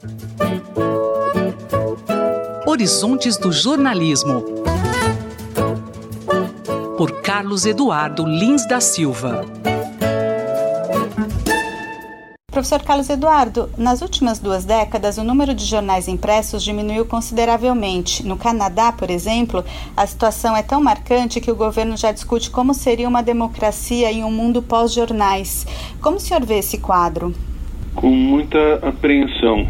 Horizontes do Jornalismo, por Carlos Eduardo Lins da Silva. Professor Carlos Eduardo, nas últimas 2 décadas, o número de jornais impressos diminuiu consideravelmente. No Canadá, por exemplo, a situação é tão marcante que o governo já discute como seria uma democracia em um mundo pós-jornais. Como o senhor vê esse quadro? Com muita apreensão.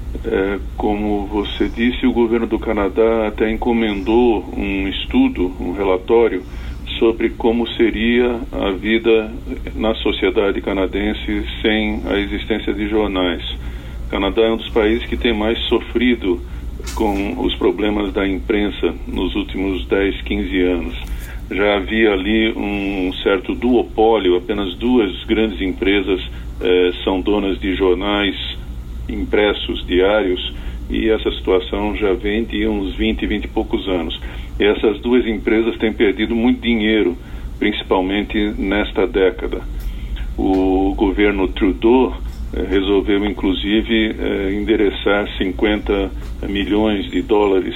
Como você disse, o governo do Canadá até encomendou um estudo, um relatório, sobre como seria a vida na sociedade canadense sem a existência de jornais. O Canadá é um dos países que tem mais sofrido com os problemas da imprensa nos últimos 10, 15 anos. Já havia ali um certo duopólio, apenas 2 grandes empresas são donas de jornais impressos diários, e essa situação já vem de uns 20 e poucos anos. E essas 2 empresas têm perdido muito dinheiro, principalmente nesta década. O governo Trudeau resolveu, inclusive, endereçar 50 milhões de dólares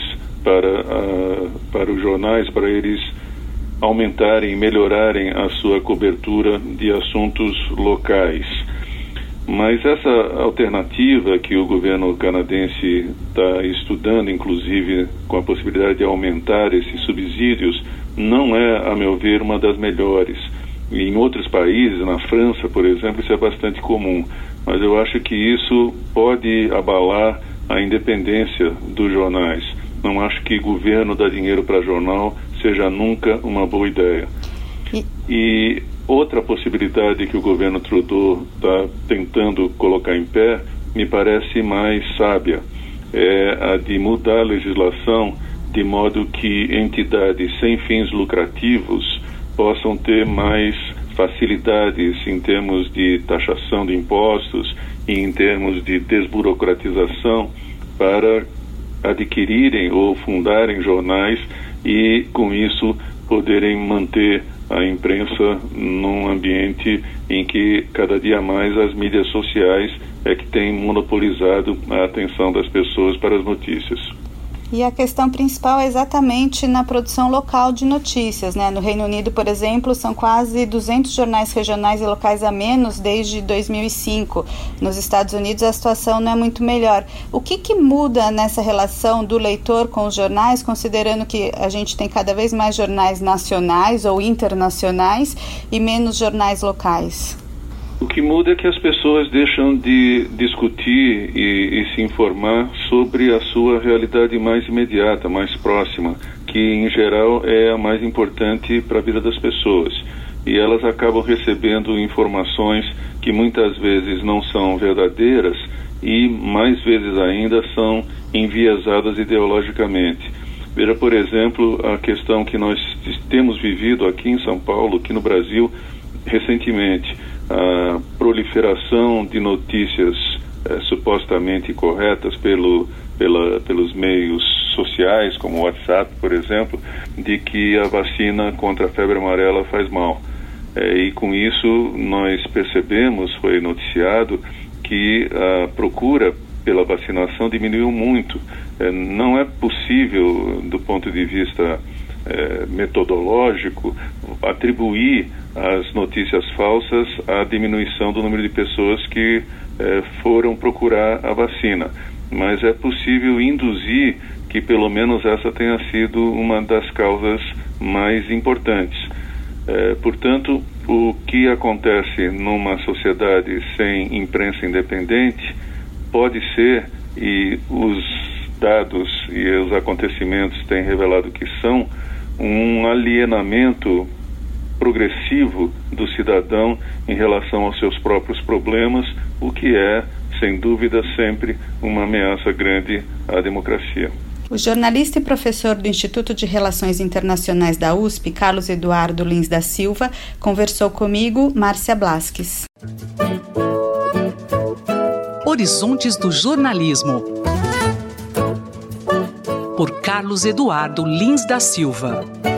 para os jornais, para eles aumentarem, melhorarem a sua cobertura de assuntos locais. Mas essa alternativa que o governo canadense está estudando, inclusive com a possibilidade de aumentar esses subsídios, não é, a meu ver, uma das melhores. E em outros países, na França, por exemplo, isso é bastante comum. Mas eu acho que isso pode abalar a independência dos jornais. Não acho que governo dar dinheiro para jornal seja nunca uma boa ideia. E outra possibilidade que o governo Trudeau está tentando colocar em pé, me parece mais sábia, é a de mudar a legislação de modo que entidades sem fins lucrativos possam ter mais facilidades em termos de taxação de impostos e em termos de desburocratização para adquirirem ou fundarem jornais e, com isso, poderem manter a imprensa num ambiente em que cada dia mais as mídias sociais é que têm monopolizado a atenção das pessoas para as notícias. E a questão principal é exatamente na produção local de notícias, né? No Reino Unido, por exemplo, são quase 200 jornais regionais e locais a menos desde 2005. Nos Estados Unidos a situação não é muito melhor. O que muda nessa relação do leitor com os jornais, considerando que a gente tem cada vez mais jornais nacionais ou internacionais e menos jornais locais? O que muda é que as pessoas deixam de discutir e se informar sobre a sua realidade mais imediata, mais próxima, que em geral é a mais importante para a vida das pessoas. E elas acabam recebendo informações que muitas vezes não são verdadeiras e mais vezes ainda são enviesadas ideologicamente. Veja, por exemplo, a questão que nós temos vivido aqui em São Paulo, aqui no Brasil, recentemente. A proliferação de notícias supostamente corretas pelos meios sociais, como o WhatsApp, por exemplo, de que a vacina contra a febre amarela faz mal. E com isso nós percebemos, foi noticiado, que a procura pela vacinação diminuiu muito. Não é possível, do ponto de vista metodológico, atribuir as notícias falsas à diminuição do número de pessoas que foram procurar a vacina. Mas é possível induzir que pelo menos essa tenha sido uma das causas mais importantes. Portanto, o que acontece numa sociedade sem imprensa independente pode ser, e os dados e os acontecimentos têm revelado que são, um alienamento progressivo do cidadão em relação aos seus próprios problemas, o que é, sem dúvida, sempre uma ameaça grande à democracia. O jornalista e professor do Instituto de Relações Internacionais da USP, Carlos Eduardo Lins da Silva, conversou comigo, Márcia Blasques. Horizontes do Jornalismo, por Carlos Eduardo Lins da Silva.